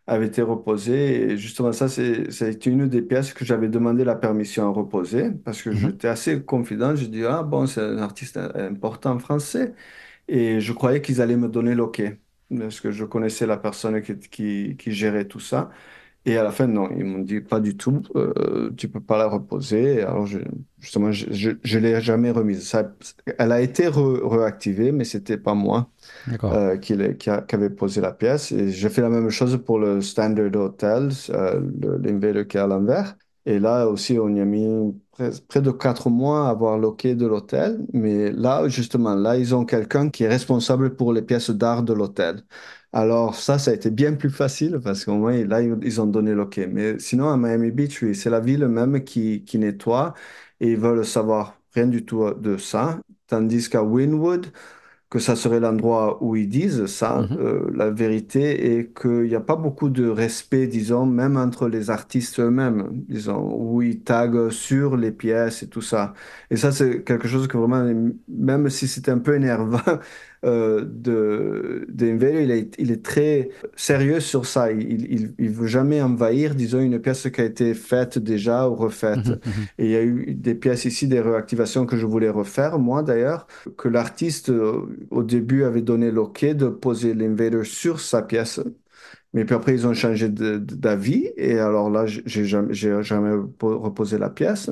avait été reposée. Et justement, ça, c'est, ça a été une des pièces que j'avais demandé la permission à reposer parce que Mhm. j'étais assez confident. Je dis, ah bon, c'est un artiste important français. Et je croyais qu'ils allaient me donner l'OK parce que je connaissais la personne qui, qui, qui gérait tout ça. Et à la fin, non, ils m'ont dit pas du tout, euh, tu peux pas la reposer. Alors, je, justement, je, je, je l'ai jamais remise. Ça, elle a été re- réactivée, mais c'était pas moi D'accord. euh, qui, l'ai- qui, a- qui avait posé la pièce. Et j'ai fait la même chose pour le Standard Hotel, euh, le- l'Invader qui est à l'envers. Et là aussi, on y a mis près, près de quatre mois à avoir loqué de l'hôtel. Mais là, justement, là, ils ont quelqu'un qui est responsable pour les pièces d'art de l'hôtel. Alors ça, ça a été bien plus facile parce qu'au moins, là, ils ils ont donné l'OK. Mais sinon, à Miami Beach, oui, c'est la ville même qui, qui nettoie et ils veulent savoir rien du tout de ça. Tandis qu'à Wynwood, que ça serait l'endroit où ils disent ça. Mhm. Euh, la vérité est qu'il n'y a pas beaucoup de respect, disons, même entre les artistes eux-mêmes, disons, où ils taguent sur les pièces et tout ça. Et ça, c'est quelque chose que vraiment, même si c'est un peu énervant, euh, de, d'Invader, il est, il est très sérieux sur ça. Il, il, il veut jamais envahir, disons, une pièce qui a été faite déjà ou refaite. Mhm. Mhm. Et il y a eu des pièces ici, des réactivations que je voulais refaire, moi d'ailleurs, que l'artiste euh, au début avait donné l'OK de poser l'Invader sur sa pièce. Mais puis après, ils ont changé de- de- d'avis. Et alors là, j'ai j'ai jamais, j'ai jamais po- reposé la pièce.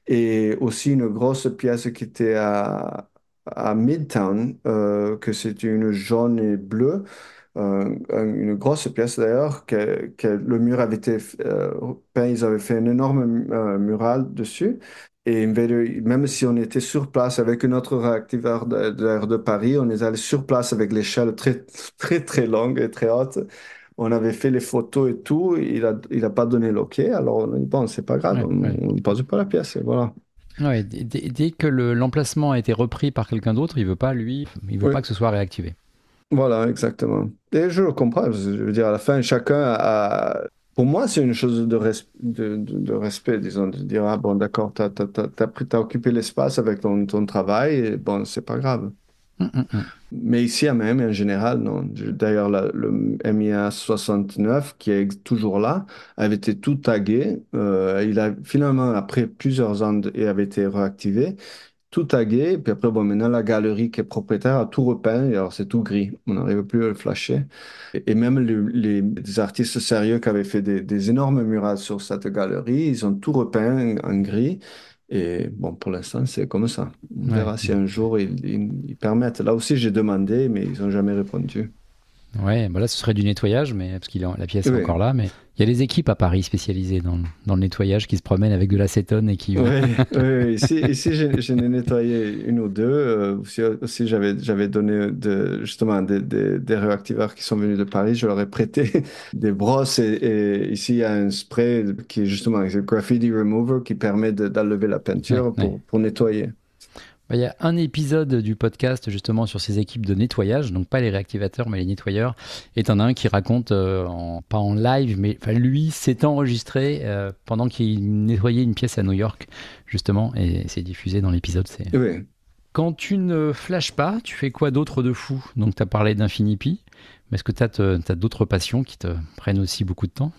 Et aussi une grosse pièce qui était à, à Midtown, euh, que c'était une jaune et bleue. Euh, une grosse pièce d'ailleurs, que, que le mur avait été euh, peint, ils avaient fait un énorme euh, mural dessus. Et Invader, même si on était sur place avec un autre réactiveur de, de l'air de Paris, on est allé sur place avec l'échelle très, très, très longue et très haute. On avait fait les photos et tout. Il a, il a pas donné l'OK. Alors, on a dit, bon, c'est pas grave, Ouais, on ouais. ne pose pas la pièce. Et voilà. Ouais, dès, dès- dès que le- l'emplacement a été repris par quelqu'un d'autre, il veut pas, lui, il veut Oui, pas que ce soit réactivé. voilà, exactement. Et je le comprends. Parce que je veux dire, à la fin, chacun a. Pour moi, c'est une chose de, res- de, de- de respect, disons, de dire, ah bon, d'accord, t'as, t'as, t'as, t'as pris- t'as occupé l'espace avec ton, ton travail, et bon, c'est pas grave. Hum, hum, hum. Mais ici à Miami, en général, non. Je- D'ailleurs, la- le M I A soixante-neuf, qui est toujours là, avait été tout tagué. Euh, il a finalement, après plusieurs ans, de- il avait été réactivé, tout tagué. Et puis après, bon, maintenant, la galerie qui est propriétaire a tout repeint. Et alors, c'est tout gris. On n'arrive plus à le flasher. Et, et même le- les, des artistes sérieux qui avaient fait des, des énormes murales sur cette galerie, ils ont tout repeint en, en gris. Et bon, pour l'instant, c'est comme ça. On Ouais, verra si bon. un jour ils, ils- ils permettent. Là aussi, j'ai demandé, mais ils n'ont jamais répondu. Ouais, bah là, ce serait du nettoyage, mais parce que la pièce est encore Oui, là. Mais il y a des équipes à Paris spécialisées dans, le- dans le nettoyage qui se promènent avec de l'acétone et qui. oui, oui, oui. Ici, ici j'ai- j'en ai nettoyé une ou deux. Euh, aussi, aussi j'avais, j'avais donné de, justement des, des, des réactiveurs qui sont venus de Paris. Je leur ai prêté des brosses et, et ici, il y a un spray qui est justement un graffiti remover qui permet de- d'enlever la Ouais, peinture ouais. pour, pour nettoyer. Bah, il y a un épisode du podcast justement sur ces équipes de nettoyage, donc pas les réactivateurs mais les nettoyeurs. Et t'en as un qui raconte, euh, en- pas en live, mais enfin, lui s'est enregistré euh, pendant qu'il nettoyait une pièce à New York, justement, et c'est diffusé dans l'épisode. C'est... Oui. Quand tu ne flashes pas, tu fais quoi d'autre de fou? Donc tu as parlé d'Infinipi, mais est-ce que tu as d'autres passions qui te prennent aussi beaucoup de temps?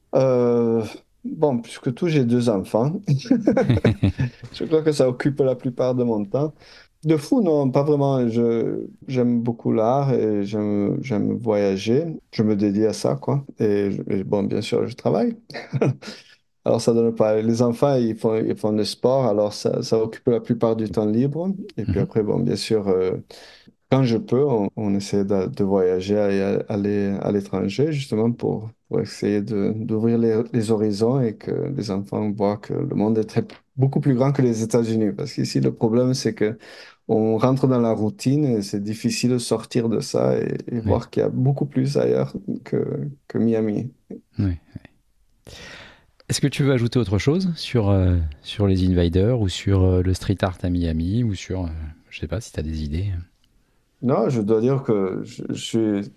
Euh, bon, puisque tout, j'ai deux enfants. Je crois que ça occupe la plupart de mon temps. De fou, non, pas vraiment. Je, j'aime beaucoup l'art et j'aime, j'aime voyager. Je me dédie à ça, quoi. Et, je- et bon, bien sûr, je travaille. Alors, ça donne pas. Les enfants, ils font, ils font du sport, alors ça, ça occupe la plupart du temps libre. Et puis Mhm. après, bon, bien sûr, euh, quand je peux, on, on essaie de, de voyager et aller à l'étranger, justement, pour, pour essayer de, d'ouvrir les, les horizons et que les enfants voient que le monde est très, beaucoup plus grand que les États-Unis. Parce qu'ici, le problème, c'est que on rentre dans la routine et c'est difficile de sortir de ça et, et Ouais, voir qu'il y a beaucoup plus ailleurs que, que Miami. ouais. Est-ce que tu veux ajouter autre chose sur, euh, sur les Invaders ou sur euh, le street art à Miami ou sur, euh, je sais pas si tu as des idées. Non, je dois dire que je, je suis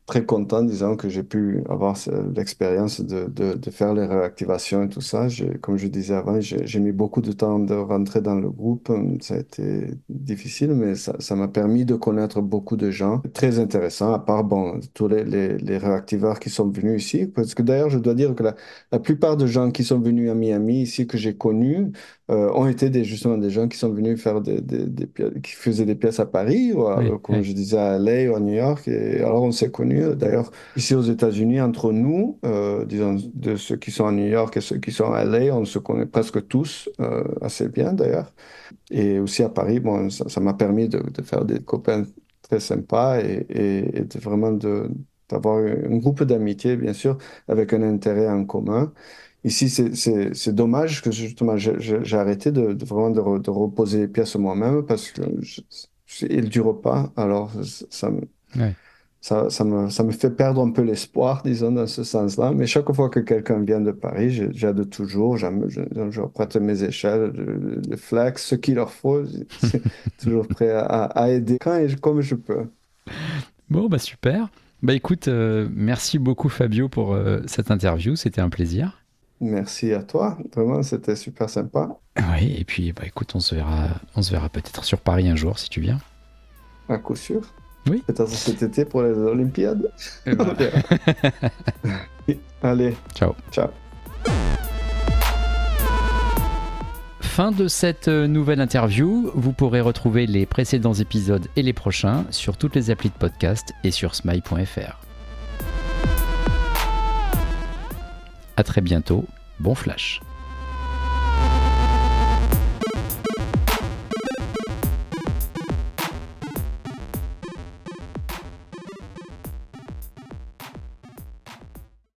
très content, disons, que j'ai pu avoir l'expérience de, de, de faire les réactivations et tout ça. J'ai, comme je disais avant, j'ai, j'ai mis beaucoup de temps de rentrer dans le groupe. Ça a été difficile, mais ça, ça m'a permis de connaître beaucoup de gens. Très intéressant, à part, bon, tous les, les, les réactiveurs qui sont venus ici. Parce que d'ailleurs, je dois dire que la, la plupart de gens qui sont venus à Miami, ici, que j'ai connus, euh, ont été des, justement des gens qui sont venus faire des, des, des pièces, qui faisaient des pièces à Paris, ou à, Oui, comme oui. je disais, à L A ou à New York. Et alors, on s'est connus. D'ailleurs, ici aux États-Unis, entre nous, euh, disons, de ceux qui sont à New York et ceux qui sont à L A, on se connaît presque tous, euh, assez bien d'ailleurs. Et aussi à Paris, bon, ça, ça m'a permis de, de faire des copains très sympas et, et, et de vraiment de, d'avoir un groupe d'amitié, bien sûr, avec un intérêt en commun. Ici, c'est, c'est, c'est dommage que justement, j'ai, j'ai arrêté de, de vraiment de, re- de reposer les pièces moi-même parce que je, je, il ne dure pas. Alors, ça me... Ouais. Ça, ça me, ça me fait perdre un peu l'espoir, disons, dans ce sens-là. Mais chaque fois que quelqu'un vient de Paris, je- j'aide toujours. J'aime- Je, je prête mes échelles, le, le flex, ce qu'il leur faut. C'est toujours prêt à, à aider quand et comme je peux. Bon, bah super. Bah écoute, euh, merci beaucoup Fabio pour euh, cette interview, c'était un plaisir. Merci à toi. Vraiment, c'était super sympa. Oui, et puis bah écoute, on se verra, on se verra peut-être sur Paris un jour si tu viens. À coup sûr. Oui. Peut-être cet été pour les Olympiades. Et voilà. Allez, Ciao. ciao. Fin de cette nouvelle interview. Vous pourrez retrouver les précédents épisodes et les prochains sur toutes les applis de podcast et sur smile point f r. À très bientôt. Bon flash.